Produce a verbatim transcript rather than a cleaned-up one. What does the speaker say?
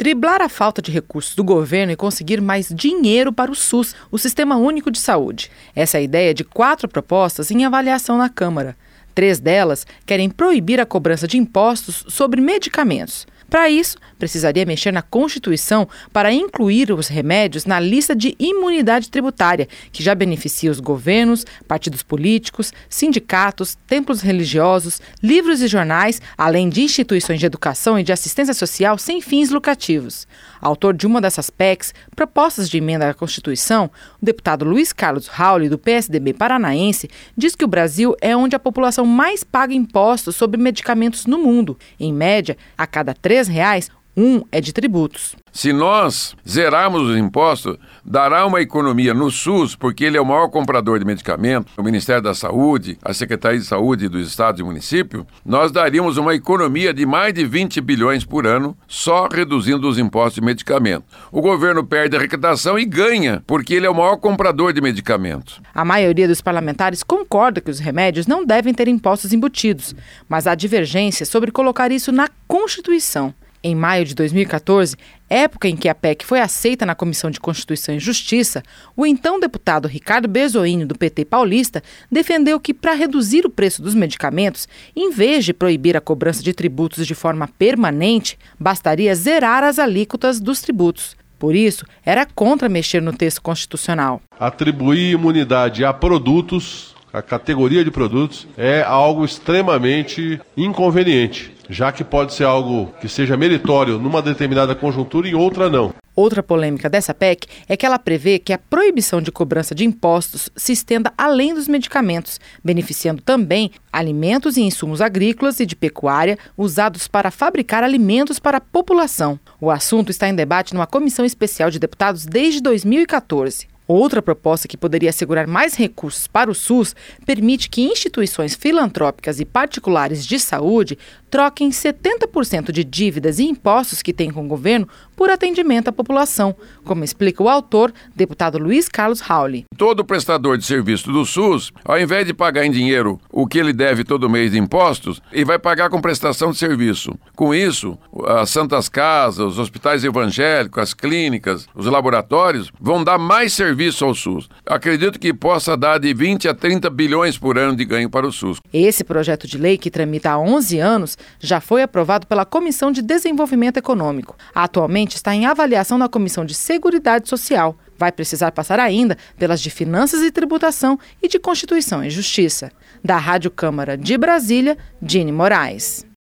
driblar a falta de recursos do governo e conseguir mais dinheiro para o SUS, o Sistema Único de Saúde. Essa é a ideia de quatro propostas em avaliação na Câmara. Três delas querem proibir a cobrança de impostos sobre medicamentos. Para isso, precisaria mexer na Constituição para incluir os remédios na lista de imunidade tributária, que já beneficia os governos, partidos políticos, sindicatos, templos religiosos, livros e jornais, além de instituições de educação e de assistência social sem fins lucrativos. Autor de uma dessas P E Cs, propostas de emenda à Constituição, o deputado Luiz Carlos Rauli, do P S D B paranaense, diz que o Brasil é onde a população mais paga impostos sobre medicamentos no mundo. Em média, a cada três reais, um é de tributos. Se nós zerarmos os impostos, dará uma economia no SUS, porque ele é o maior comprador de medicamentos, o Ministério da Saúde, a Secretaria de Saúde dos Estados e Municípios, nós daríamos uma economia de mais de vinte bilhões por ano, só reduzindo os impostos de medicamentos. O governo perde a arrecadação e ganha, porque ele é o maior comprador de medicamentos. A maioria dos parlamentares concorda que os remédios não devem ter impostos embutidos, mas há divergência sobre colocar isso na Constituição. Em maio de dois mil e catorze, época em que a P E C foi aceita na Comissão de Constituição e Justiça, o então deputado Ricardo Berzoini, do P T paulista, defendeu que, para reduzir o preço dos medicamentos, em vez de proibir a cobrança de tributos de forma permanente, bastaria zerar as alíquotas dos tributos. Por isso, era contra mexer no texto constitucional. Atribuir imunidade a produtos, a categoria de produtos, é algo extremamente inconveniente, já que pode ser algo que seja meritório numa determinada conjuntura e em outra não. Outra polêmica dessa P E C é que ela prevê que a proibição de cobrança de impostos se estenda além dos medicamentos, beneficiando também alimentos e insumos agrícolas e de pecuária usados para fabricar alimentos para a população. O assunto está em debate numa comissão especial de deputados desde dois mil e catorze. Outra proposta que poderia assegurar mais recursos para o SUS permite que instituições filantrópicas e particulares de saúde troquem setenta por cento de dívidas e impostos que têm com o governo por atendimento à população, como explica o autor, deputado Luiz Carlos Rauli. Todo prestador de serviço do SUS, ao invés de pagar em dinheiro o que ele deve todo mês de impostos, ele vai pagar com prestação de serviço. Com isso, as santas casas, os hospitais evangélicos, as clínicas, os laboratórios vão dar mais serviço ao SUS. Acredito que possa dar de vinte a trinta bilhões por ano de ganho para o SUS. Esse projeto de lei, que tramita há onze anos, já foi aprovado pela Comissão de Desenvolvimento Econômico. Atualmente está em avaliação na Comissão de Seguridade Social. Vai precisar passar ainda pelas de Finanças e Tributação e de Constituição e Justiça. Da Rádio Câmara de Brasília, Dini Moraes.